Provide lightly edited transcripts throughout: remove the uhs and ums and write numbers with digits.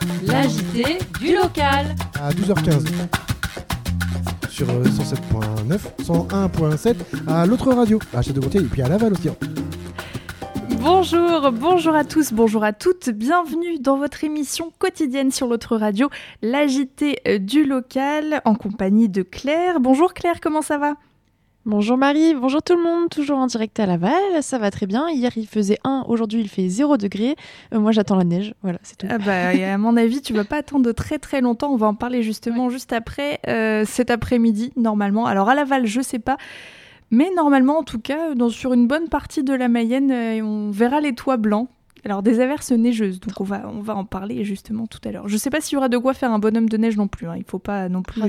La JT du local. À 12h15 sur 107.9, 101.7 à l'autre radio, à Château-Gontier et puis à Laval aussi. Bonjour à tous, bonjour à toutes, bienvenue dans votre émission quotidienne sur l'autre radio, la JT du local, en compagnie de Claire. Bonjour Claire, comment ça va ? Bonjour Marie, bonjour tout le monde, toujours en direct à Laval, ça va très bien. Hier il faisait 1, aujourd'hui il fait 0 degré. Moi j'attends la neige, voilà, c'est tout. À mon avis, tu vas pas attendre très très longtemps, on va en parler justement juste après, cet après-midi normalement. Alors à Laval, je sais pas, mais normalement en tout cas, sur une bonne partie de la Mayenne, on verra les toits blancs. Alors des averses neigeuses, donc on va en parler justement tout à l'heure. Je sais pas s'il y aura de quoi faire un bonhomme de neige non plus, il faut pas non plus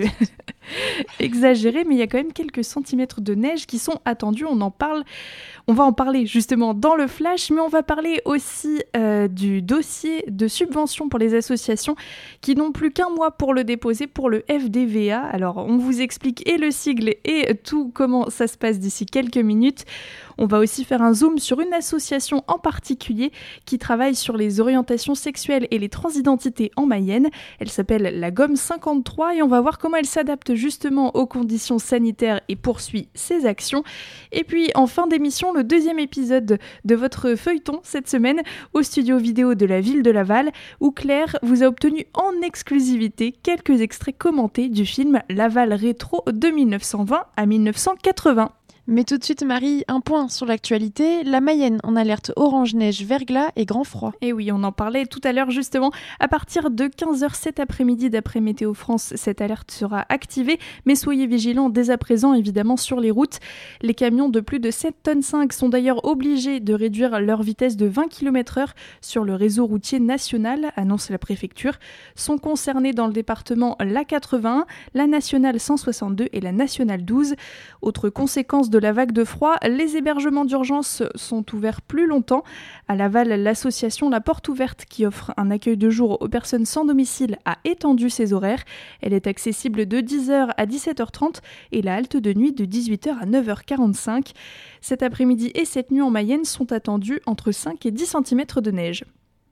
exagérer, mais il y a quand même quelques centimètres de neige qui sont attendus, on va en parler justement dans le flash, mais on va parler aussi du dossier de subvention pour les associations qui n'ont plus qu'un mois pour le déposer pour le FDVA. Alors on vous explique et le sigle et tout comment ça se passe d'ici quelques minutes. On va aussi faire un zoom sur une association en particulier qui travaille sur les orientations sexuelles et les transidentités en Mayenne. Elle s'appelle la Gomme 53 et on va voir comment elle s'adapte justement aux conditions sanitaires et poursuit ses actions. Et puis en fin d'émission, le deuxième épisode de votre feuilleton cette semaine au studio vidéo de la ville de Laval où Claire vous a obtenu en exclusivité quelques extraits commentés du film Laval Rétro de 1920 à 1980. Mais tout de suite Marie, un point sur l'actualité, la Mayenne en alerte orange neige, verglas et grand froid. Et oui, on en parlait tout à l'heure justement, à partir de 15h cet après-midi d'après Météo France, cette alerte sera activée, mais soyez vigilants dès à présent évidemment sur les routes. Les camions de plus de 7,5 tonnes sont d'ailleurs obligés de réduire leur vitesse de 20 km/h sur le réseau routier national, annonce la préfecture. Sont concernés dans le département l'A81, la nationale 162 et la nationale 12. Autre conséquence de la vague de froid, les hébergements d'urgence sont ouverts plus longtemps. À Laval, l'association La Porte Ouverte, qui offre un accueil de jour aux personnes sans domicile, a étendu ses horaires. Elle est accessible de 10h à 17h30 et la halte de nuit de 18h à 9h45. Cet après-midi et cette nuit en Mayenne sont attendus entre 5 et 10 cm de neige.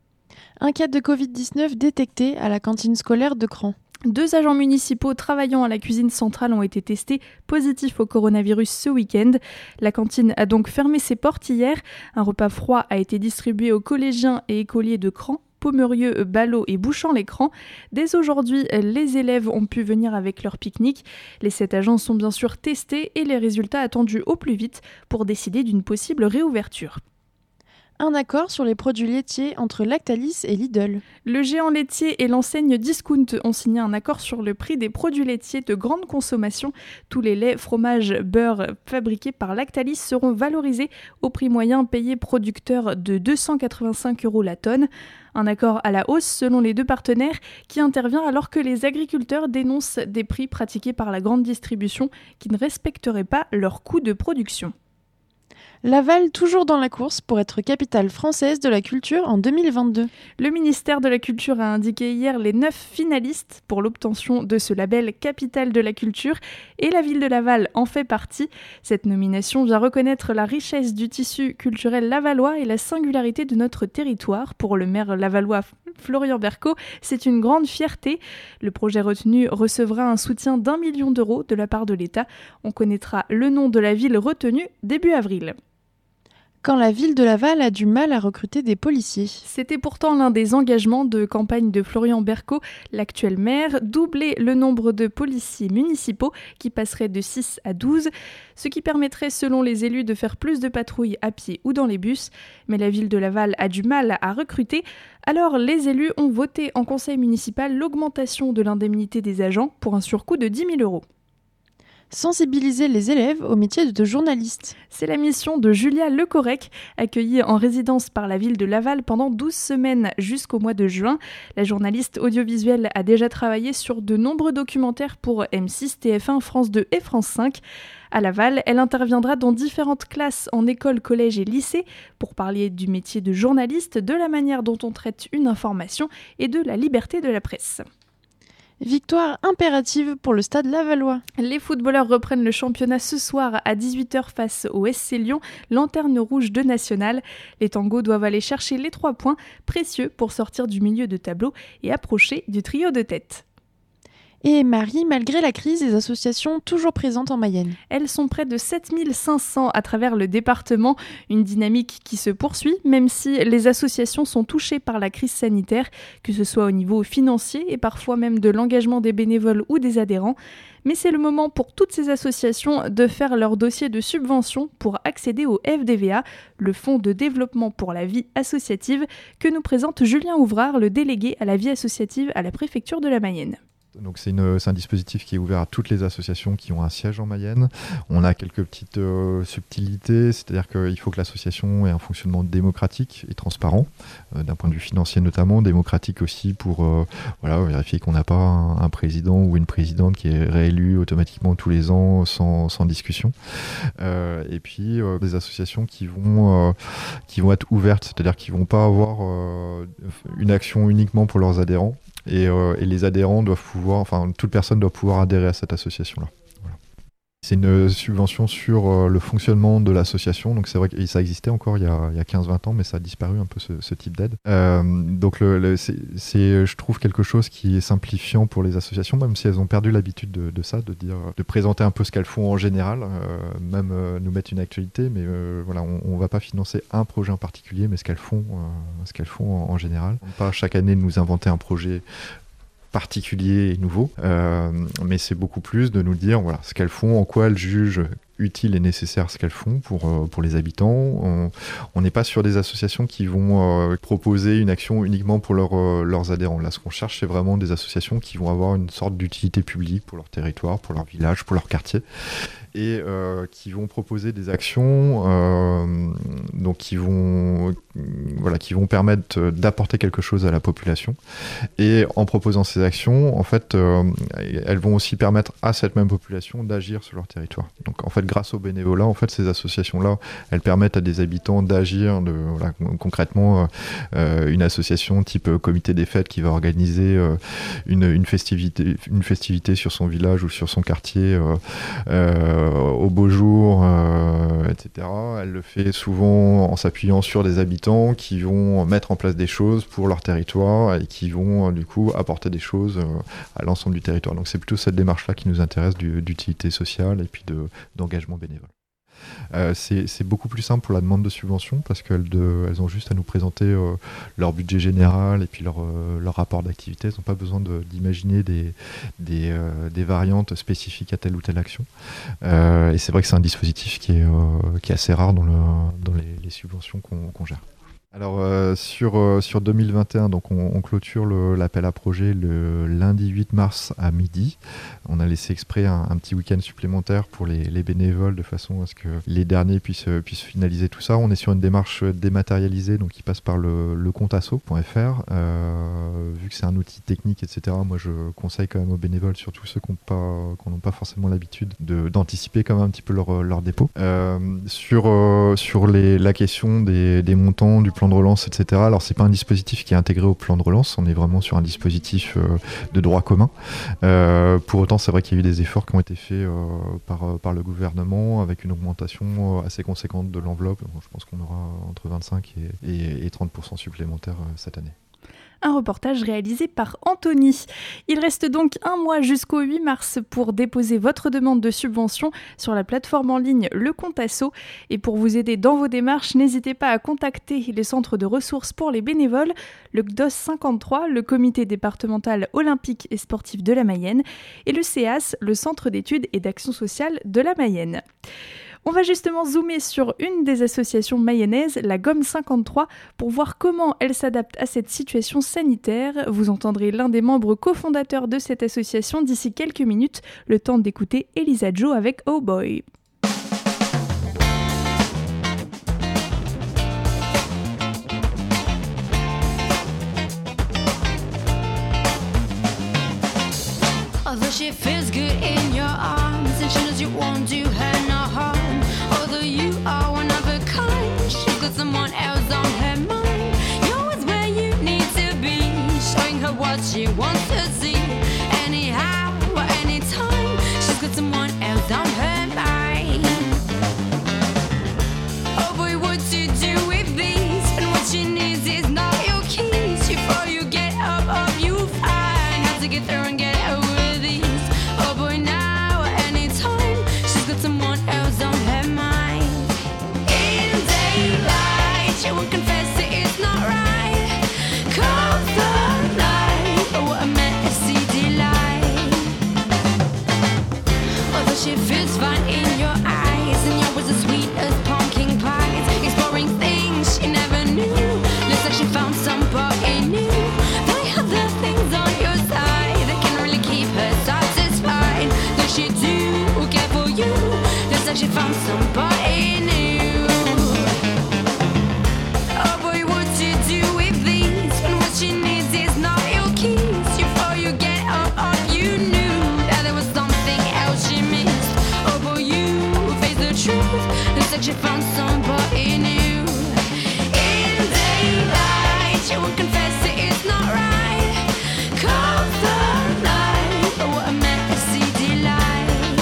Un cas de Covid-19 détecté à la cantine scolaire de Cran. 2 agents municipaux travaillant à la cuisine centrale ont été testés positifs au coronavirus ce week-end. La cantine a donc fermé ses portes hier. Un repas froid a été distribué aux collégiens et écoliers de Cran, Pomerieux, Ballot et Bouchamp-l'Écran. Dès aujourd'hui, les élèves ont pu venir avec leur pique-nique. Les 7 agents sont bien sûr testés et les résultats attendus au plus vite pour décider d'une possible réouverture. Un accord sur les produits laitiers entre Lactalis et Lidl. Le géant laitier et l'enseigne Discount ont signé un accord sur le prix des produits laitiers de grande consommation. Tous les laits, fromages, beurres fabriqués par Lactalis seront valorisés au prix moyen payé producteur de 285 € la tonne. Un accord à la hausse selon les deux partenaires qui intervient alors que les agriculteurs dénoncent des prix pratiqués par la grande distribution qui ne respecteraient pas leurs coûts de production. Laval toujours dans la course pour être capitale française de la culture en 2022. Le ministère de la Culture a indiqué hier les 9 finalistes pour l'obtention de ce label Capitale de la Culture et la ville de Laval en fait partie. Cette nomination vient reconnaître la richesse du tissu culturel lavallois et la singularité de notre territoire. Pour le maire lavallois Florian Berco, c'est une grande fierté. Le projet retenu recevra un soutien d'1 million d'euros de la part de l'État. On connaîtra le nom de la ville retenue début avril. Quand la ville de Laval a du mal à recruter des policiers. C'était pourtant l'un des engagements de campagne de Florian Berco, l'actuel maire, doubler le nombre de policiers municipaux qui passerait de 6 à 12, ce qui permettrait selon les élus de faire plus de patrouilles à pied ou dans les bus. Mais la ville de Laval a du mal à recruter, alors les élus ont voté en conseil municipal l'augmentation de l'indemnité des agents pour un surcoût de 10 000 €. Sensibiliser les élèves au métier de journaliste. C'est la mission de Julia Lecorrec, accueillie en résidence par la ville de Laval pendant 12 semaines jusqu'au mois de juin. La journaliste audiovisuelle a déjà travaillé sur de nombreux documentaires pour M6, TF1, France 2 et France 5. À Laval, elle interviendra dans différentes classes en école, collège et lycée pour parler du métier de journaliste, de la manière dont on traite une information et de la liberté de la presse. Victoire impérative pour le Stade Lavallois. Les footballeurs reprennent le championnat ce soir à 18h face au SC Lyon, lanterne rouge de National. Les tangos doivent aller chercher les 3 points, précieux pour sortir du milieu de tableau et approcher du trio de tête. Et Marie, malgré la crise, les associations toujours présentes en Mayenne. Elles sont près de 7500 à travers le département, une dynamique qui se poursuit, même si les associations sont touchées par la crise sanitaire, que ce soit au niveau financier et parfois même de l'engagement des bénévoles ou des adhérents. Mais c'est le moment pour toutes ces associations de faire leur dossier de subvention pour accéder au FDVA, le Fonds de développement pour la vie associative, que nous présente Julien Ouvrard, le délégué à la vie associative à la préfecture de la Mayenne. Donc c'est un dispositif qui est ouvert à toutes les associations qui ont un siège en Mayenne. On a quelques petites subtilités, c'est-à-dire qu'il faut que l'association ait un fonctionnement démocratique et transparent, d'un point de vue financier notamment, démocratique aussi pour vérifier qu'on n'a pas un président ou une présidente qui est réélu automatiquement tous les ans sans discussion. Et puis des associations qui vont être ouvertes, c'est-à-dire qui ne vont pas avoir une action uniquement pour leurs adhérents. Et les adhérents doivent toute personne doit pouvoir adhérer à cette association-là. Voilà. C'est une subvention sur le fonctionnement de l'association, donc c'est vrai que ça existait encore il y a 15-20 ans, mais ça a disparu un peu ce type d'aide. Donc c'est, je trouve, quelque chose qui est simplifiant pour les associations, même si elles ont perdu l'habitude de présenter un peu ce qu'elles font en général, même nous mettre une actualité, mais on va pas financer un projet en particulier, mais ce qu'elles font en général. Pas chaque année nous inventer un projet particulier et nouveau, mais c'est beaucoup plus de nous dire ce qu'elles font, en quoi elles jugent utile et nécessaire ce qu'elles font pour les habitants. On n'est pas sur des associations qui vont proposer une action uniquement pour leurs adhérents. Là, ce qu'on cherche, c'est vraiment des associations qui vont avoir une sorte d'utilité publique pour leur territoire, pour leur village, pour leur quartier, et qui vont proposer des actions qui vont permettre d'apporter quelque chose à la population. Et en proposant ces actions, en fait, elles vont aussi permettre à cette même population d'agir sur leur territoire. Donc, en fait, grâce au bénévolat, en fait, ces associations-là, elles permettent à des habitants d'agir. Concrètement, une association type comité des fêtes qui va organiser une festivité sur son village ou sur son quartier au beau jour, etc. Elle le fait souvent en s'appuyant sur des habitants qui vont mettre en place des choses pour leur territoire et qui vont du coup apporter des choses à l'ensemble du territoire. Donc c'est plutôt cette démarche-là qui nous intéresse, d'utilité sociale et puis d'engagement bénévole. C'est beaucoup plus simple pour la demande de subvention parce qu'elles ont juste à nous présenter leur budget général et puis leur rapport d'activité. Elles n'ont pas besoin d'imaginer des variantes spécifiques à telle ou telle action. Et c'est vrai que c'est un dispositif qui est assez rare dans les subventions qu'on gère. Alors sur 2021, donc on clôture l'appel à projet le lundi 8 mars à midi. On a laissé exprès un petit week-end supplémentaire pour les bénévoles de façon à ce que les derniers puissent finaliser tout ça. On est sur une démarche dématérialisée, donc qui passe par le comptasso.fr. Vu que c'est un outil technique, etc., moi je conseille quand même aux bénévoles, surtout ceux qui n'ont pas forcément l'habitude d'anticiper quand même un petit peu leur dépôt. Sur la question des montants, du plan de relance, etc. Alors c'est pas un dispositif qui est intégré au plan de relance, on est vraiment sur un dispositif de droit commun. Pour autant, c'est vrai qu'il y a eu des efforts qui ont été faits par le gouvernement avec une augmentation assez conséquente de l'enveloppe. Je pense qu'on aura entre 25 et 30% supplémentaires cette année. Un reportage réalisé par Anthony. Il reste donc un mois jusqu'au 8 mars pour déposer votre demande de subvention sur la plateforme en ligne Le Comptasso. Et pour vous aider dans vos démarches, n'hésitez pas à contacter les centres de ressources pour les bénévoles, le CDOS 53, le comité départemental olympique et sportif de la Mayenne, et le CEAS, le centre d'études et d'action sociale de la Mayenne. On va justement zoomer sur une des associations mayennaises, la Gomme 53, pour voir comment elle s'adapte à cette situation sanitaire. Vous entendrez l'un des membres cofondateurs de cette association d'ici quelques minutes, le temps d'écouter Elisa Joe avec Oh Boy. Although she feels good in your arms and she knows you won't do her no harm. Although you are one of a kind, she's got someone else on her mind. You're always where you need to be, showing her what she wants to see. And she won't confess it is not right. Cold the light, oh what a messy delight. Although she feels fine in your eyes, and yours as sweet as pumpkin pies, exploring things she never knew. Looks like she found somebody new. They have the things on your side that can really keep her satisfied. Though she do care for you, looks like she found somebody new. Oh boy, what you do with these when what she needs is not your keys? Before you get up, you knew that there was something else she missed. Oh boy, you face the truth. Looks like she found somebody new. In daylight, she won't confess it is not right. Cold the light, oh what a messy delight.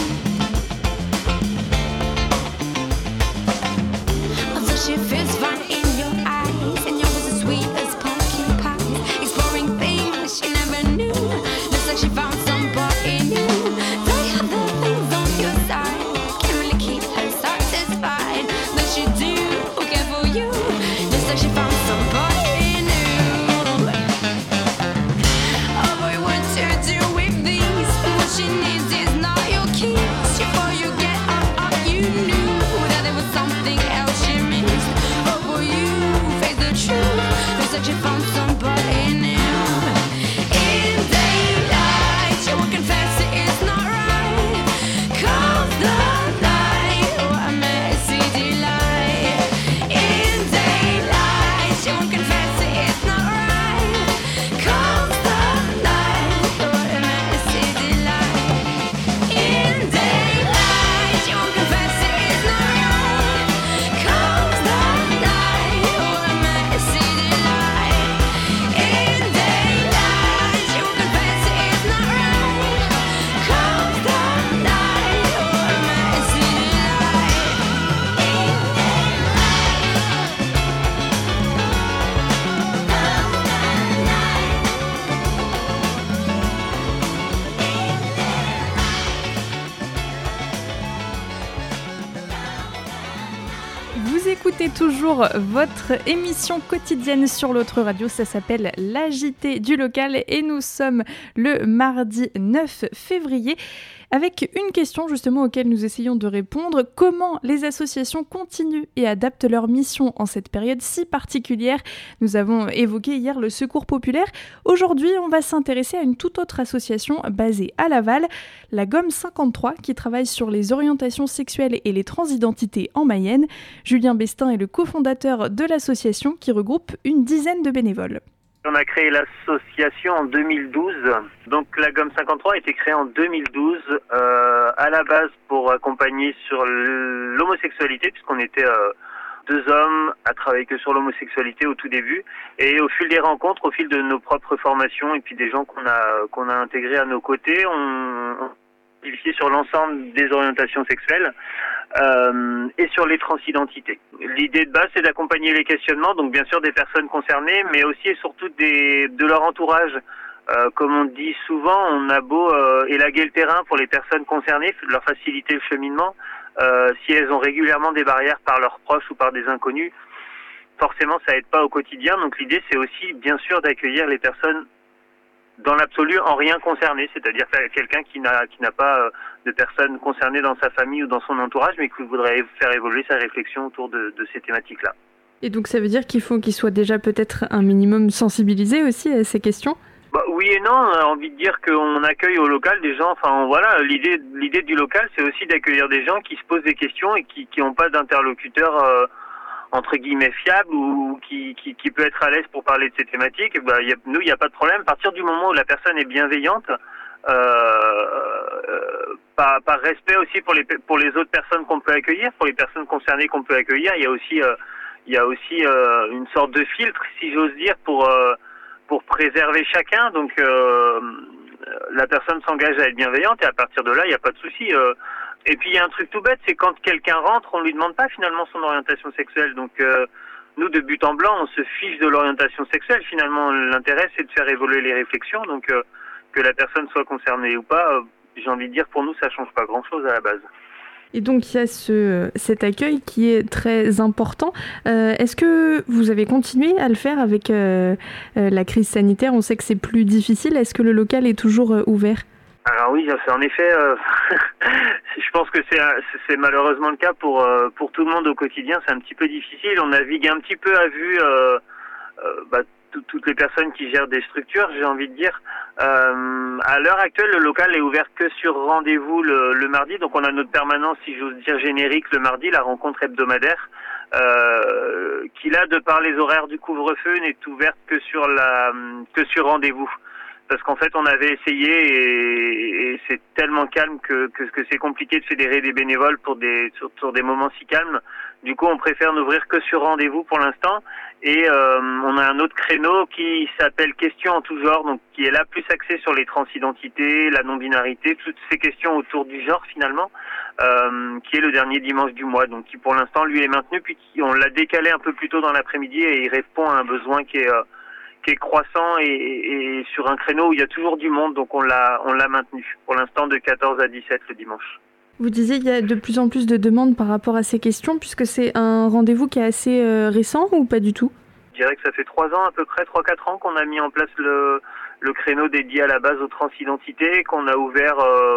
Although she feels fine in your eyes, and yours as sweet as pumpkin pie, exploring things she never knew. Looks like she found somebody new. They have the things on your side, can't really keep her satisfied. Though she do care for you, looks like she found somebody new. Oh boy, what to do with these? What she needs is not your keys. Before you get up, you knew that there was something else she missed. Oh boy, you face the truth. Looks like she found somebody new. In daylight, she won't confess it is not right. Cold the light, oh what a messy delight. In daylight, she won't confess it is not right. Cold the light, oh what a messy delight. In daylight, she won't confess it is not right. Cold the light, oh what a messy delight. In daylight, she won't confess it is not right. Cold the light, oh what a messy Vous écoutez toujours votre émission quotidienne sur l'autre radio, ça s'appelle l'AJT du local et nous sommes le mardi 9 février avec une question justement auquel nous essayons de répondre. Comment les associations continuent et adaptent leur mission en cette période si particulière? Nous avons évoqué hier le Secours populaire. Aujourd'hui, on va s'intéresser à une toute autre association basée à Laval, la Gomme 53, qui travaille sur les orientations sexuelles et les transidentités en Mayenne. Julien Bestin est le cofondateur de l'association qui regroupe une dizaine de bénévoles. On a créé l'association en 2012. Donc la Gomme 53 a été créée en 2012 à la base pour accompagner sur l'homosexualité, puisqu'on était deux hommes à travailler que sur l'homosexualité au tout début. Et au fil des rencontres, au fil de nos propres formations et puis des gens qu'on a intégrés à nos côtés, on vérifié sur l'ensemble des orientations sexuelles et sur les transidentités. L'idée de base, c'est d'accompagner les questionnements, donc bien sûr des personnes concernées, mais aussi et surtout de leur entourage. Comme on dit souvent, on a beau élaguer le terrain pour les personnes concernées, leur faciliter le cheminement, si elles ont régulièrement des barrières par leurs proches ou par des inconnus, forcément ça aide pas au quotidien. Donc l'idée, c'est aussi bien sûr d'accueillir les personnes dans l'absolu en rien concerné, c'est-à-dire quelqu'un qui n'a pas de personnes concernées dans sa famille ou dans son entourage, mais qui voudrait faire évoluer sa réflexion autour de ces thématiques-là. Et donc ça veut dire qu'il faut qu'ils soient déjà peut-être un minimum sensibilisés aussi à ces questions? Oui et non, on a envie de dire qu'on accueille au local des gens, enfin voilà, l'idée du local, c'est aussi d'accueillir des gens qui se posent des questions et qui n'ont pas d'interlocuteur entre guillemets fiable ou qui peut être à l'aise pour parler de ces thématiques. Nous, il n'y a pas de problème. À partir du moment où la personne est bienveillante, par respect aussi pour les autres personnes qu'on peut accueillir, pour les personnes concernées qu'on peut accueillir, il y a aussi une sorte de filtre, si j'ose dire, pour préserver chacun. Donc la personne s'engage à être bienveillante et à partir de là, il n'y a pas de souci. Et puis il y a un truc tout bête, c'est quand quelqu'un rentre, on lui demande pas finalement son orientation sexuelle. Donc nous, de but en blanc, on se fiche de l'orientation sexuelle. Finalement, l'intérêt, c'est de faire évoluer les réflexions. Donc que la personne soit concernée ou pas, j'ai envie de dire, pour nous, ça change pas grand-chose à la base. Et donc il y a cet accueil qui est très important. Est-ce que vous avez continué à le faire avec la crise sanitaire ? On sait que c'est plus difficile. Est-ce que le local est toujours ouvert ? Alors oui, c'est en effet, je pense que c'est malheureusement le cas pour tout le monde au quotidien. C'est un petit peu difficile. On navigue un petit peu à vue toutes les personnes qui gèrent des structures, j'ai envie de dire. À l'heure actuelle, le local est ouvert que sur rendez-vous le mardi. Donc on a notre permanence, si j'ose dire, générique le mardi, la rencontre hebdomadaire, qui là, de par les horaires du couvre-feu, n'est ouverte que sur rendez-vous. Parce qu'en fait, on avait essayé et c'est tellement calme que c'est compliqué de fédérer des bénévoles sur des moments si calmes. Du coup, on préfère n'ouvrir que sur rendez-vous pour l'instant. Et on a un autre créneau qui s'appelle Questions en tout genre, donc qui est là plus axé sur les transidentités, la non-binarité, toutes ces questions autour du genre finalement, qui est le dernier dimanche du mois, donc qui pour l'instant lui est maintenu, puis on l'a décalé un peu plus tôt dans l'après-midi et il répond à un besoin qui est croissant et sur un créneau où il y a toujours du monde, donc on l'a maintenu pour l'instant de 14 à 17 le dimanche. Vous disiez qu'il y a de plus en plus de demandes par rapport à ces questions, puisque c'est un rendez-vous qui est assez récent ou pas du tout ? Je dirais que ça fait 3 ans à peu près, 3-4 ans qu'on a mis en place le créneau dédié à la base aux transidentités, qu'on a ouvert,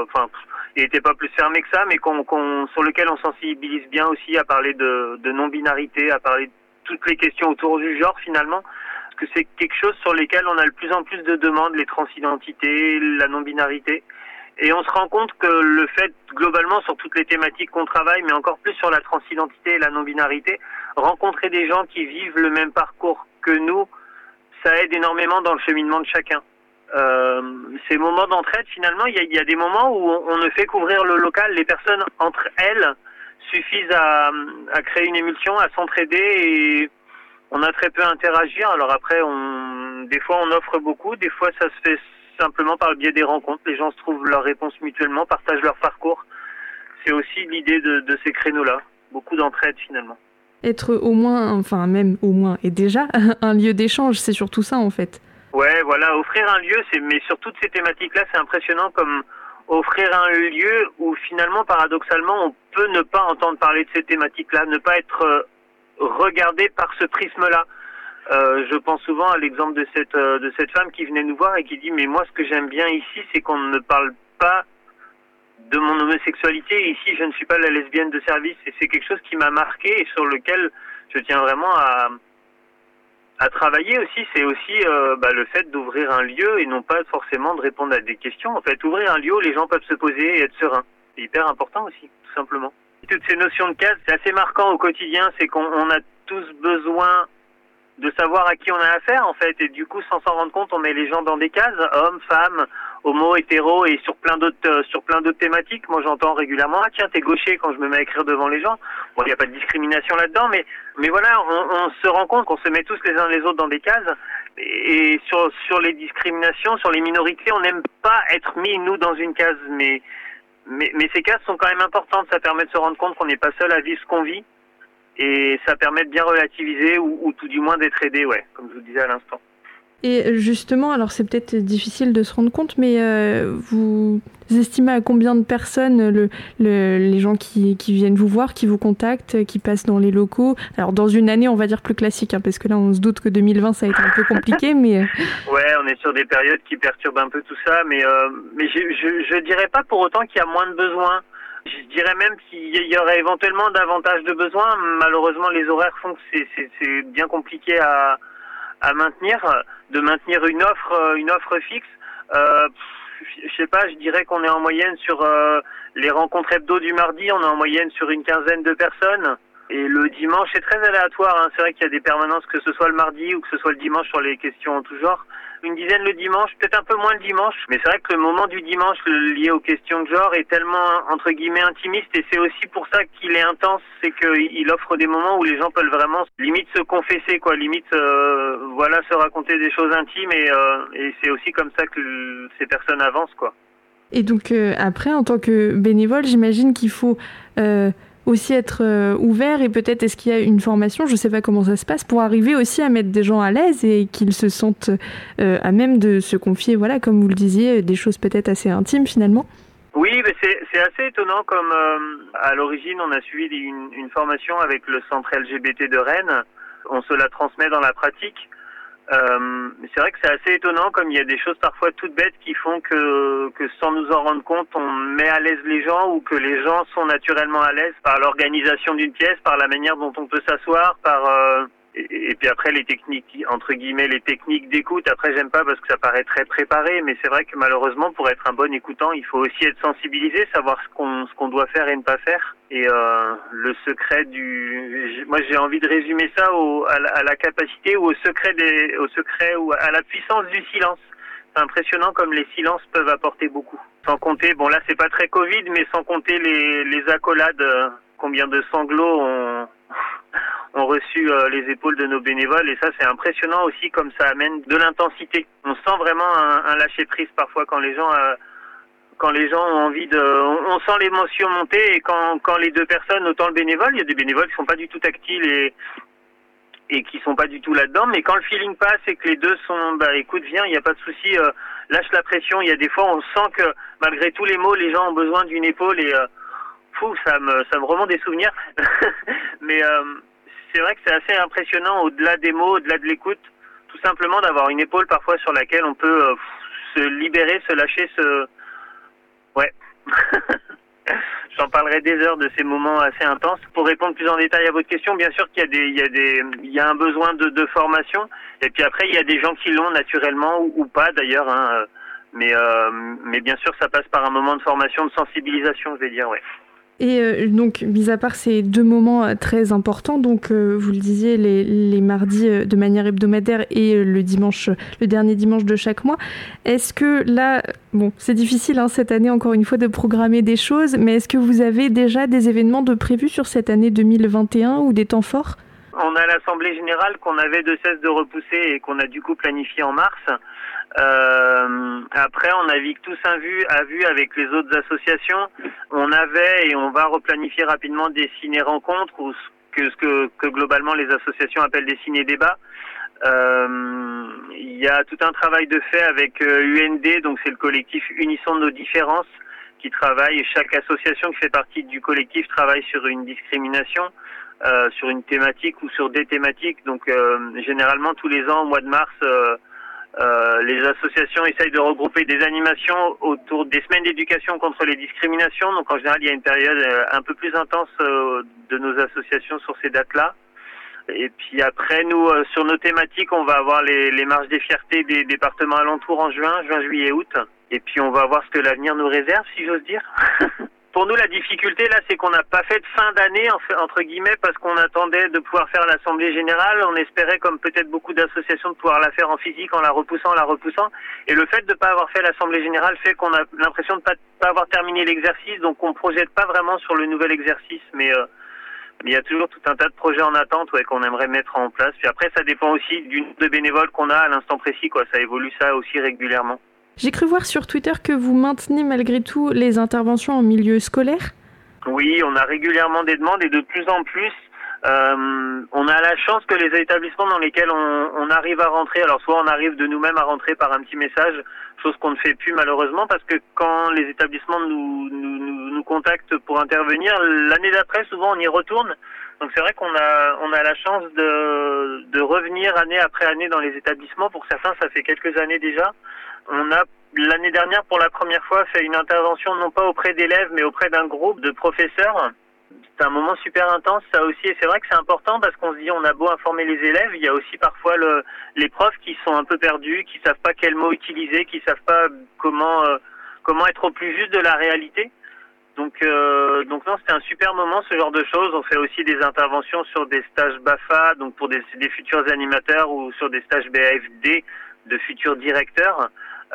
il n'était pas plus fermé que ça, mais sur lequel on sensibilise bien aussi à parler de non-binarité, à parler de toutes les questions autour du genre finalement. Parce que c'est quelque chose sur lesquels on a de plus en plus de demandes, les transidentités, la non-binarité. Et on se rend compte que le fait, globalement, sur toutes les thématiques qu'on travaille, mais encore plus sur la transidentité et la non-binarité, rencontrer des gens qui vivent le même parcours que nous, ça aide énormément dans le cheminement de chacun. Ces moments d'entraide, finalement, il y a des moments où on ne fait qu'ouvrir le local. Les personnes, entre elles, suffisent à créer une émulsion, à s'entraider et on a très peu à interagir. Alors après, des fois on offre beaucoup, des fois ça se fait simplement par le biais des rencontres. Les gens se trouvent leurs réponses mutuellement, partagent leur parcours. C'est aussi l'idée de ces créneaux-là. Beaucoup d'entraide finalement. Être au moins, même au moins, et déjà un lieu d'échange, c'est surtout ça en fait. Ouais, voilà, offrir un lieu, mais sur toutes ces thématiques-là, c'est impressionnant comme offrir un lieu où finalement, paradoxalement, on peut ne pas entendre parler de ces thématiques-là, ne pas être regardé par ce prisme-là. Je pense souvent à l'exemple de cette femme qui venait nous voir et qui dit mais moi ce que j'aime bien ici c'est qu'on ne parle pas de mon homosexualité, ici je ne suis pas la lesbienne de service, et c'est quelque chose qui m'a marqué et sur lequel je tiens vraiment à travailler aussi. C'est aussi le fait d'ouvrir un lieu et non pas forcément de répondre à des questions. En fait, ouvrir un lieu où les gens peuvent se poser et être sereins, c'est hyper important aussi, tout simplement. Toutes ces notions de case, c'est assez marquant au quotidien, c'est qu'on a tous besoin de savoir à qui on a affaire en fait, et du coup sans s'en rendre compte on met les gens dans des cases, hommes, femmes, homo, hétéro, et sur plein d'autres thématiques. Moi j'entends régulièrement tiens t'es gaucher quand je me mets à écrire devant les gens. Bon, il n'y a pas de discrimination là-dedans, mais voilà, on se rend compte qu'on se met tous les uns les autres dans des cases, et sur les discriminations, sur les minorités, on n'aime pas être mis nous dans une case, mais ces cases sont quand même importantes. Ça permet de se rendre compte qu'on n'est pas seul à vivre ce qu'on vit. Et ça permet de bien relativiser ou tout du moins d'être aidé, ouais, comme je vous disais à l'instant. Et justement, alors c'est peut-être difficile de se rendre compte, mais vous estimez à combien de personnes les gens qui viennent vous voir, qui vous contactent, qui passent dans les locaux ? Alors dans une année, on va dire plus classique, parce que là on se doute que 2020 ça a été un peu compliqué, mais... Ouais, on est sur des périodes qui perturbent un peu tout ça, mais je dirais pas pour autant qu'il y a moins de besoins. Je dirais même qu'il y aurait éventuellement davantage de besoins. Malheureusement, les horaires font que c'est bien compliqué à maintenir, de maintenir une offre fixe. Je sais pas, je dirais qu'on est en moyenne sur les rencontres hebdo du mardi, on est en moyenne sur une quinzaine de personnes. Et le dimanche, c'est très aléatoire, hein. C'est vrai qu'il y a des permanences, que ce soit le mardi ou que ce soit le dimanche sur les questions en tout genre. Une dizaine le dimanche, peut-être un peu moins le dimanche. Mais c'est vrai que le moment du dimanche lié aux questions de genre est tellement, entre guillemets, intimiste. Et c'est aussi pour ça qu'il est intense. C'est qu'il offre des moments où les gens peuvent vraiment, limite, se confesser, quoi. Limite, se raconter des choses intimes. Et c'est aussi comme ça que ces personnes avancent, quoi. Et donc, après, en tant que bénévole, j'imagine qu'il faut... aussi être ouvert, et peut-être est-ce qu'il y a une formation, je sais pas comment ça se passe, pour arriver aussi à mettre des gens à l'aise et qu'ils se sentent à même de se confier, voilà, comme vous le disiez, des choses peut-être assez intimes finalement. Oui, mais c'est assez étonnant comme à l'origine on a suivi une formation avec le centre LGBT de Rennes. On se la transmet dans la pratique. C'est vrai que c'est assez étonnant comme il y a des choses parfois toutes bêtes qui font que sans nous en rendre compte on met à l'aise les gens ou que les gens sont naturellement à l'aise par l'organisation d'une pièce, par la manière dont on peut s'asseoir, par et puis après les techniques entre guillemets les techniques d'écoute. Après j'aime pas parce que ça paraît très préparé, mais c'est vrai que malheureusement pour être un bon écoutant il faut aussi être sensibilisé, savoir ce qu'on doit faire et ne pas faire. Et le secret moi j'ai envie de résumer ça à la capacité ou au secret ou à la puissance du silence. C'est impressionnant comme les silences peuvent apporter beaucoup. Sans compter, bon là c'est pas très Covid, mais sans compter les accolades, combien de sanglots ont reçu les épaules de nos bénévoles, et ça c'est impressionnant aussi comme ça amène de l'intensité. On sent vraiment un lâcher prise parfois quand les gens ont envie on sent l'émotion monter, et quand les deux personnes, autant le bénévole, il y a des bénévoles qui sont pas du tout tactiles et qui sont pas du tout là-dedans, mais quand le feeling passe et que les deux sont, écoute, viens, il n'y a pas de souci, lâche la pression. Il y a des fois on sent que malgré tous les mots, les gens ont besoin d'une épaule et ça me remonte des souvenirs. Mais c'est vrai que c'est assez impressionnant au-delà des mots, au-delà de l'écoute, tout simplement d'avoir une épaule parfois sur laquelle on peut se libérer, se lâcher, ouais. J'en parlerai des heures de ces moments assez intenses. Pour répondre plus en détail à votre question, bien sûr qu'il y a un besoin de formation. Et puis après, il y a des gens qui l'ont naturellement ou pas d'ailleurs. Mais bien sûr, ça passe par un moment de formation, de sensibilisation, je vais dire, ouais. Et donc, mis à part ces deux moments très importants, donc vous le disiez, les mardis de manière hebdomadaire et le dernier dimanche de chaque mois, est-ce que là, bon, c'est difficile cette année encore une fois de programmer des choses, mais est-ce que vous avez déjà des événements de prévus sur cette année 2021 ou des temps forts ? On a l'Assemblée Générale qu'on avait de cesse de repousser et qu'on a du coup planifié en mars. Après, on navigue tous à vue avec les autres associations. On avait et on va replanifier rapidement des ciné-rencontres ou ce que globalement les associations appellent des ciné-débats. Il y a tout un travail de fait avec UND, donc c'est le collectif Unissons nos différences qui travaille, et chaque association qui fait partie du collectif travaille sur une discrimination, sur une thématique ou sur des thématiques. Donc généralement tous les ans au mois de mars, les associations essayent de regrouper des animations autour des semaines d'éducation contre les discriminations. Donc en général, il y a une période un peu plus intense de nos associations sur ces dates-là. Et puis après, nous, sur nos thématiques, on va avoir les marches des fiertés des départements alentours en juin, juillet, août. Et puis on va voir ce que l'avenir nous réserve, si j'ose dire. Pour nous, la difficulté, là, c'est qu'on n'a pas fait de fin d'année, entre guillemets, parce qu'on attendait de pouvoir faire l'Assemblée Générale. On espérait, comme peut-être beaucoup d'associations, de pouvoir la faire en physique en la repoussant. Et le fait de ne pas avoir fait l'Assemblée Générale fait qu'on a l'impression de pas avoir terminé l'exercice. Donc, on projette pas vraiment sur le nouvel exercice. Mais il y a toujours tout un tas de projets en attente, qu'on aimerait mettre en place. Puis après, ça dépend aussi du nombre de bénévoles qu'on a à l'instant précis, Ça évolue ça aussi régulièrement. J'ai cru voir sur Twitter que vous maintenez malgré tout les interventions en milieu scolaire. Oui, on a régulièrement des demandes et de plus en plus. On a la chance que les établissements dans lesquels on arrive à rentrer, alors soit on arrive de nous-mêmes à rentrer par un petit message, chose qu'on ne fait plus malheureusement, parce que quand les établissements nous contactent pour intervenir, l'année d'après souvent on y retourne. Donc c'est vrai qu'on a la chance de revenir année après année dans les établissements. Pour certains, ça fait quelques années déjà. On a l'année dernière pour la première fois fait une intervention non pas auprès d'élèves mais auprès d'un groupe de professeurs. C'est un moment super intense ça aussi, et c'est vrai que c'est important parce qu'on se dit on a beau informer les élèves, il y a aussi parfois les profs qui sont un peu perdus, qui savent pas quel mot utiliser, qui savent pas comment être au plus juste de la réalité. Donc non, c'était un super moment ce genre de choses. On fait aussi des interventions sur des stages BAFA, donc pour des futurs animateurs, ou sur des stages BAFD de futurs directeurs.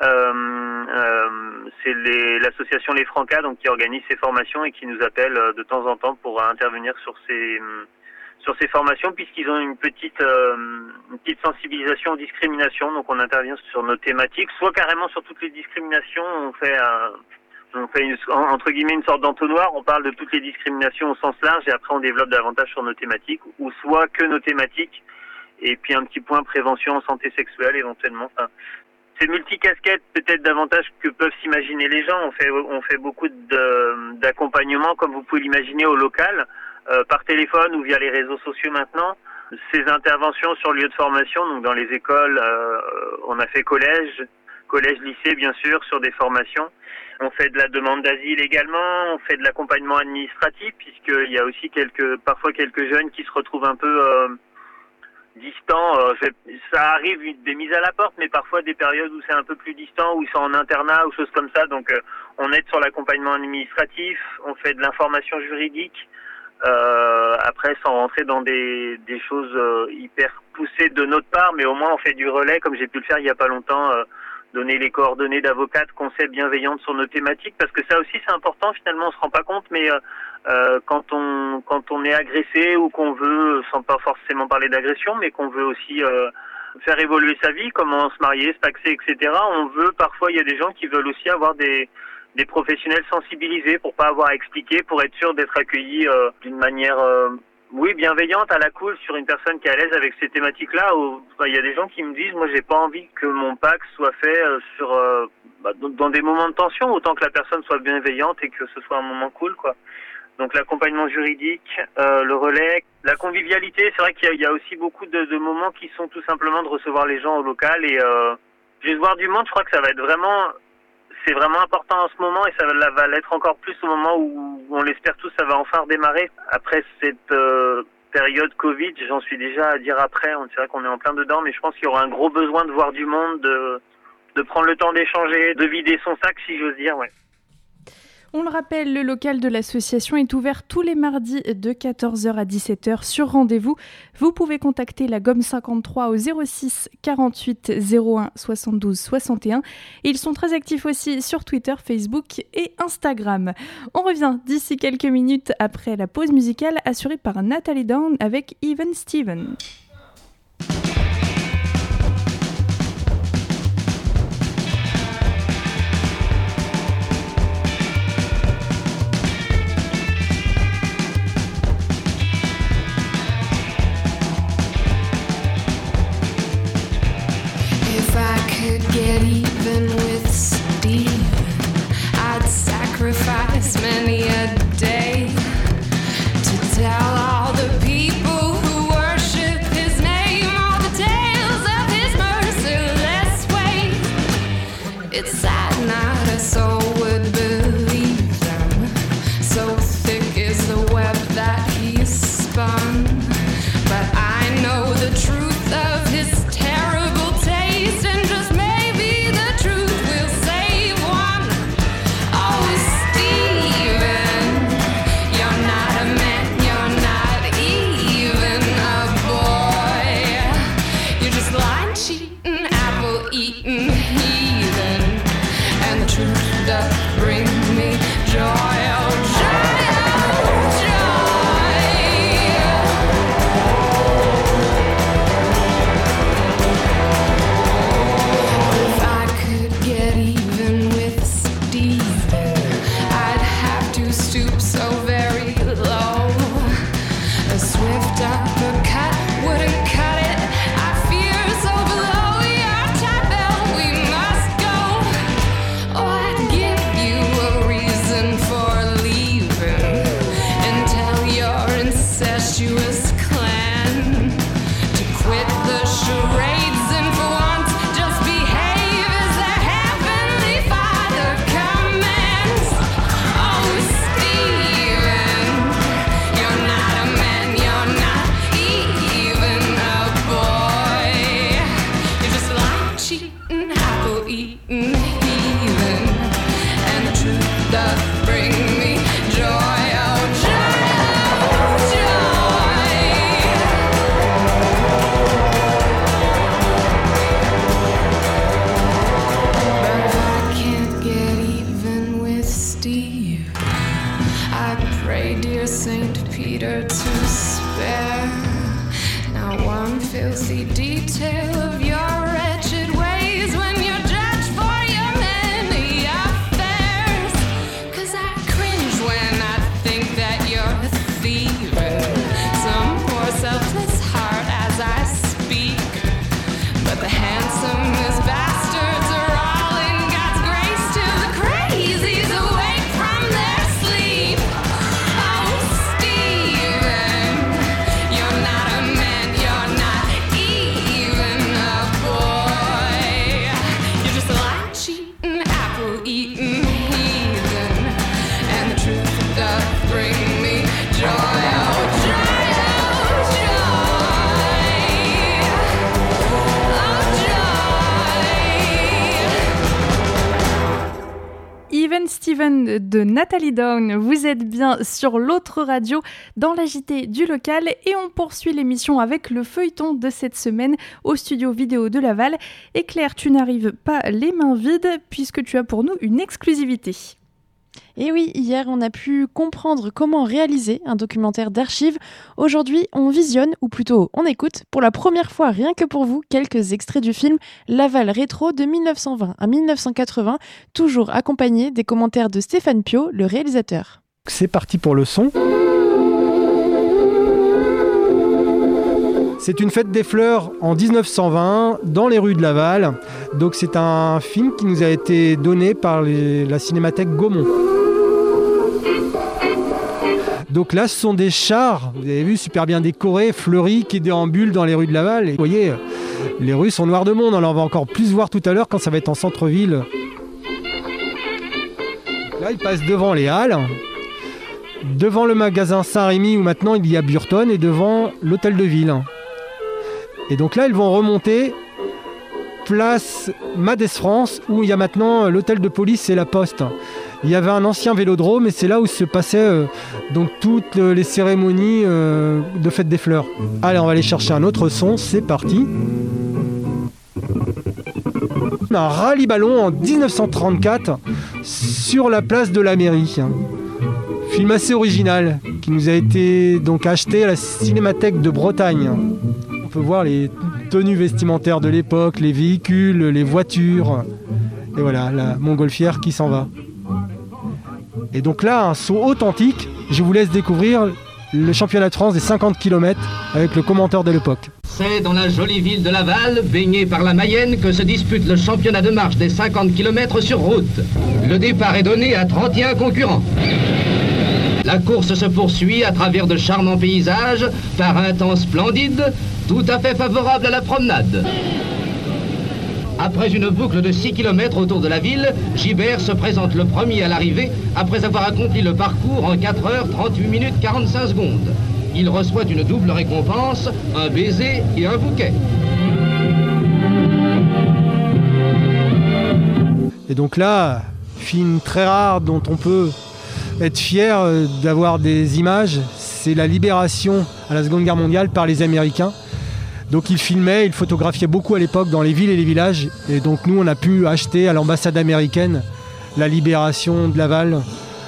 C'est l'association Les Francas donc qui organise ces formations et qui nous appelle de temps en temps pour intervenir sur ces formations, puisqu'ils ont une petite sensibilisation aux discriminations. Donc on intervient sur nos thématiques, soit carrément sur toutes les discriminations. On fait entre guillemets une sorte d'entonnoir, on parle de toutes les discriminations au sens large et après on développe davantage sur nos thématiques, ou soit que nos thématiques et puis un petit point prévention en santé sexuelle éventuellement. c'est multicasquette peut-être davantage que peuvent s'imaginer les gens. On fait beaucoup d'accompagnement, comme vous pouvez l'imaginer, au local, par téléphone ou via les réseaux sociaux maintenant. Ces interventions sur lieu de formation, donc dans les écoles, on a fait collège, lycée bien sûr, sur des formations. On fait de la demande d'asile également, on fait de l'accompagnement administratif, puisqu'il y a aussi parfois quelques jeunes qui se retrouvent un peu distants. Ça arrive des mises à la porte, mais parfois des périodes où c'est un peu plus distant, où ils sont en internat ou choses comme ça. Donc on aide sur l'accompagnement administratif, on fait de l'information juridique. Après, sans rentrer dans des choses hyper poussées de notre part, mais au moins on fait du relais, comme j'ai pu le faire il y a pas longtemps, donner les coordonnées d'avocates, conseils bienveillantes sur nos thématiques, parce que ça aussi c'est important, finalement on se rend pas compte, mais quand on est agressé ou qu'on veut, sans pas forcément parler d'agression, mais qu'on veut aussi faire évoluer sa vie, comment se marier, se paxer, etc. On veut, parfois il y a des gens qui veulent aussi avoir des professionnels sensibilisés pour pas avoir à expliquer, pour être sûr d'être accueillis d'une manière bienveillante, à la cool, sur une personne qui est à l'aise avec ces thématiques-là. Il y a des gens qui me disent, moi j'ai pas envie que mon PAX soit fait dans des moments de tension, autant que la personne soit bienveillante et que ce soit un moment cool, quoi. Donc l'accompagnement juridique, le relais, la convivialité, c'est vrai qu'il y a aussi beaucoup de moments qui sont tout simplement de recevoir les gens au local et juste voir du monde. Je crois que ça va être c'est vraiment important en ce moment et ça va l'être encore plus au moment où on l'espère tous, ça va enfin redémarrer. Après cette période Covid, j'en suis déjà à dire après, c'est vrai qu'on est en plein dedans, mais je pense qu'il y aura un gros besoin de voir du monde, de prendre le temps d'échanger, de vider son sac, si j'ose dire, ouais. On le rappelle, le local de l'association est ouvert tous les mardis de 14h à 17h sur rendez-vous. Vous pouvez contacter la Gomme 53 au 06 48 01 72 61. Et ils sont très actifs aussi sur Twitter, Facebook et Instagram. On revient d'ici quelques minutes après la pause musicale assurée par Nathalie Down avec Even Steven. Get even with Steve, I'd sacrifice many a day to tell all the people who worship his name all the tales of his merciless ways. It's sad not a soul would believe them, so thick is the web that he's spun. But I know the truth of his terrible taste, and just maybe the truth will save one. Oh, Stephen, you're not a man, you're not even a boy. You're just lying, cheating, apple-eating heathen. And the truth does bring me joy, oh joy, oh joy. If I could get even with Stephen, I'd have to stoop so very low. A swift uppercut wouldn't cut it. I fear so below your top belt we must go. Oh, I'd give you a reason for Steven de Nathalie Down. Vous êtes bien sur l'autre radio dans la JT du local et on poursuit l'émission avec le feuilleton de cette semaine au studio vidéo de Laval. Et Claire, tu n'arrives pas les mains vides puisque tu as pour nous une exclusivité. Et oui, hier, on a pu comprendre comment réaliser un documentaire d'archives. Aujourd'hui, on visionne, ou plutôt on écoute, pour la première fois, rien que pour vous, quelques extraits du film Laval Rétro de 1920 à 1980, toujours accompagné des commentaires de Stéphane Piot, le réalisateur. C'est parti pour le son. C'est une fête des fleurs en 1920 dans les rues de Laval. Donc c'est un film qui nous a été donné par la Cinémathèque Gaumont. Donc là, ce sont des chars, vous avez vu, super bien décorés, fleuris, qui déambulent dans les rues de Laval. Et vous voyez, les rues sont noires de monde. Alors on va encore plus voir tout à l'heure quand ça va être en centre-ville. Donc là, ils passent devant les halles, devant le magasin Saint-Rémy où maintenant il y a Burton et devant l'hôtel de ville. Et donc là, ils vont remonter place Madès France où il y a maintenant l'hôtel de police et la poste. Il y avait un ancien vélodrome et c'est là où se passaient donc toutes les cérémonies de fête des fleurs. Allez, on va aller chercher un autre son, c'est parti. Un rallye-ballon en 1934 sur la place de la mairie. Film assez original qui nous a été donc acheté à la Cinémathèque de Bretagne. On peut voir les tenues vestimentaires de l'époque, les véhicules, les voitures. Et voilà, la montgolfière qui s'en va. Et donc là, un saut authentique. Je vous laisse découvrir le championnat de France des 50 km avec le commentateur de l'époque. C'est dans la jolie ville de Laval, baignée par la Mayenne, que se dispute le championnat de marche des 50 km sur route. Le départ est donné à 31 concurrents. La course se poursuit à travers de charmants paysages, par un temps splendide, tout à fait favorable à la promenade. Après une boucle de 6 km autour de la ville, Gibert se présente le premier à l'arrivée après avoir accompli le parcours en 4 heures 38 minutes 45 secondes. Il reçoit une double récompense, un baiser et un bouquet. Et donc là, film très rare dont on peut être fier d'avoir des images, c'est la libération à la Seconde Guerre mondiale par les Américains. Donc ils filmaient, ils photographiaient beaucoup à l'époque dans les villes et les villages. Et donc nous, on a pu acheter à l'ambassade américaine la libération de Laval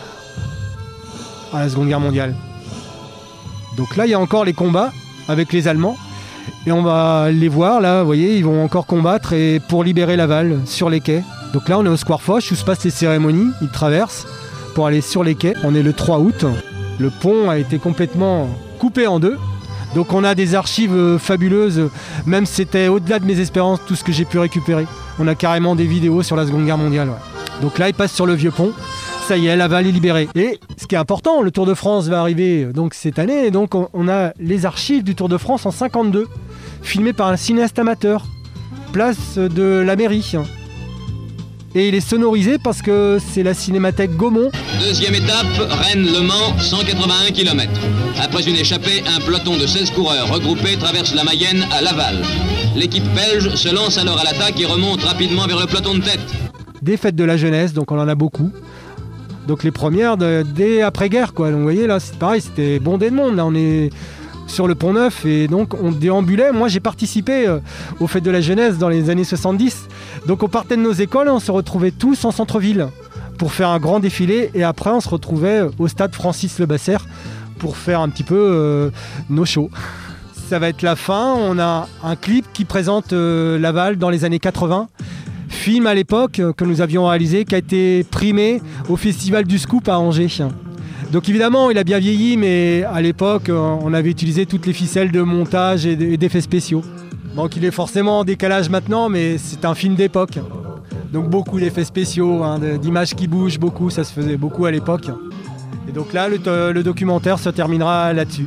à la Seconde Guerre mondiale. Donc là, il y a encore les combats avec les Allemands. Et on va les voir, là, vous voyez, ils vont encore combattre et pour libérer Laval sur les quais. Donc là, on est au Square Foch où se passent les cérémonies. Ils traversent pour aller sur les quais. On est le 3 août. Le pont a été complètement coupé en deux. Donc on a des archives fabuleuses, même c'était au-delà de mes espérances tout ce que j'ai pu récupérer. On a carrément des vidéos sur la Seconde Guerre mondiale. Ouais. Donc là, il passe sur le vieux pont. Ça y est, Laval est libérée. Et ce qui est important, le Tour de France va arriver donc cette année. Et donc on a les archives du Tour de France en 52, filmées par un cinéaste amateur, place de la mairie. Et il est sonorisé parce que c'est la Cinémathèque Gaumont. Deuxième étape, Rennes-Le Mans, 181 km. Après une échappée, un peloton de 16 coureurs regroupés traverse la Mayenne à Laval. L'équipe belge se lance alors à l'attaque et remonte rapidement vers le peloton de tête. Des fêtes de la jeunesse, donc on en a beaucoup. Donc les premières dès après-guerre, quoi. Donc vous voyez, là, c'est pareil, c'était bondé de monde. Là, on est sur le Pont Neuf et donc on déambulait. Moi, j'ai participé aux fêtes de la jeunesse dans les années 70. Donc on partait de nos écoles et on se retrouvait tous en centre-ville pour faire un grand défilé. Et après, on se retrouvait au stade Francis-Lebasser pour faire un petit peu nos shows. Ça va être la fin. On a un clip qui présente Laval dans les années 80. Film à l'époque que nous avions réalisé, qui a été primé au Festival du Scoop à Angers. Donc évidemment, il a bien vieilli, mais à l'époque, on avait utilisé toutes les ficelles de montage et d'effets spéciaux. Donc il est forcément en décalage maintenant, mais c'est un film d'époque. Donc beaucoup d'effets spéciaux, d'images qui bougent beaucoup, ça se faisait beaucoup à l'époque. Et donc là, le documentaire se terminera là-dessus.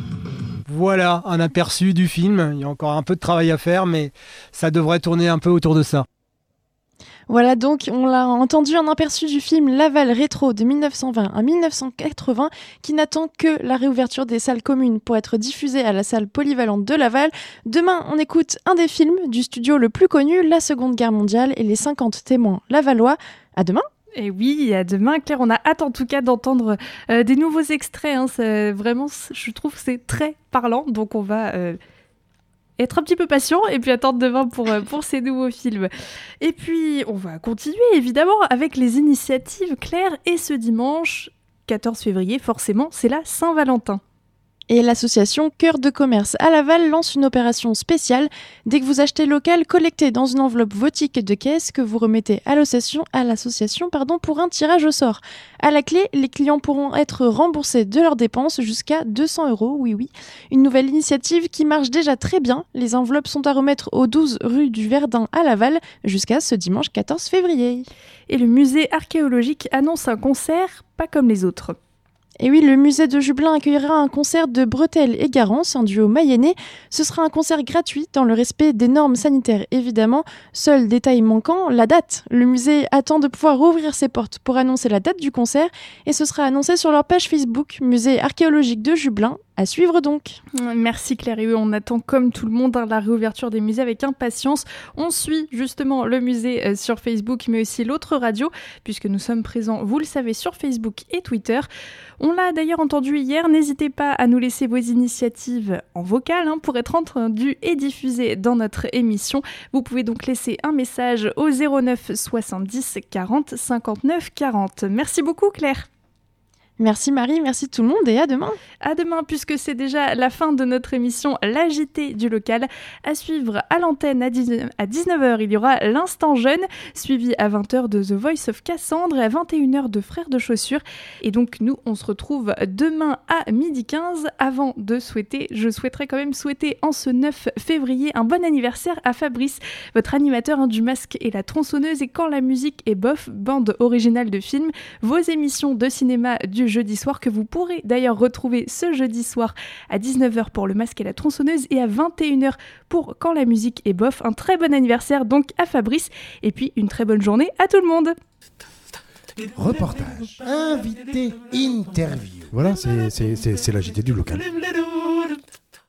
Voilà un aperçu du film. Il y a encore un peu de travail à faire, mais ça devrait tourner un peu autour de ça. Voilà donc, on l'a entendu, un aperçu du film Laval Rétro de 1920 à 1980 qui n'attend que la réouverture des salles communes pour être diffusé à la salle polyvalente de Laval. Demain, on écoute un des films du studio le plus connu, la Seconde Guerre mondiale et les 50 témoins lavallois. À demain! Et oui, à demain, Claire. On a hâte en tout cas d'entendre des nouveaux extraits. Hein. Vraiment, je trouve que c'est très parlant. Donc on va être un petit peu patient et puis attendre demain pour ces nouveaux films. Et puis, on va continuer évidemment avec les initiatives, Claire. Et ce dimanche, 14 février, forcément, c'est la Saint-Valentin. Et l'association Cœur de Commerce à Laval lance une opération spéciale. Dès que vous achetez local, collectez dans une enveloppe vos tickets de caisse que vous remettez à l'association pour un tirage au sort. À la clé, les clients pourront être remboursés de leurs dépenses jusqu'à 200 €. Oui. Une nouvelle initiative qui marche déjà très bien. Les enveloppes sont à remettre au 12 rue du Verdun à Laval jusqu'à ce dimanche 14 février. Et le musée archéologique annonce un concert pas comme les autres. Et oui, le musée de Jublin accueillera un concert de Bretelles et Garance, un duo mayennais. Ce sera un concert gratuit dans le respect des normes sanitaires, évidemment. Seul détail manquant, la date. Le musée attend de pouvoir rouvrir ses portes pour annoncer la date du concert et ce sera annoncé sur leur page Facebook, Musée archéologique de Jublin. À suivre donc. Merci Claire, et oui, on attend comme tout le monde la réouverture des musées avec impatience. On suit justement le musée sur Facebook, mais aussi l'autre radio, puisque nous sommes présents, vous le savez, sur Facebook et Twitter. On l'a d'ailleurs entendu hier, n'hésitez pas à nous laisser vos initiatives en vocal pour être entendues et diffusées dans notre émission. Vous pouvez donc laisser un message au 09 70 40 59 40. Merci beaucoup Claire. Merci Marie, merci tout le monde et à demain. À demain, puisque c'est déjà la fin de notre émission La JT du local. À suivre à l'antenne à 19h, il y aura l'Instant Jeune, suivi à 20h de The Voice of Cassandre et à 21h de Frères de Chaussures. Et donc nous, on se retrouve demain à 12h15. Avant de souhaiter, je souhaiterais quand même souhaiter en ce 9 février un bon anniversaire à Fabrice, votre animateur du Masque et la Tronçonneuse et Quand la musique est bof, bande originale de film, vos émissions de cinéma du jeudi soir que vous pourrez d'ailleurs retrouver ce jeudi soir à 19h pour Le Masque et la Tronçonneuse et à 21h pour Quand la musique est bof. Un très bon anniversaire donc à Fabrice et puis une très bonne journée à tout le monde. Reportage, invité, interview. Voilà, c'est la JT du local.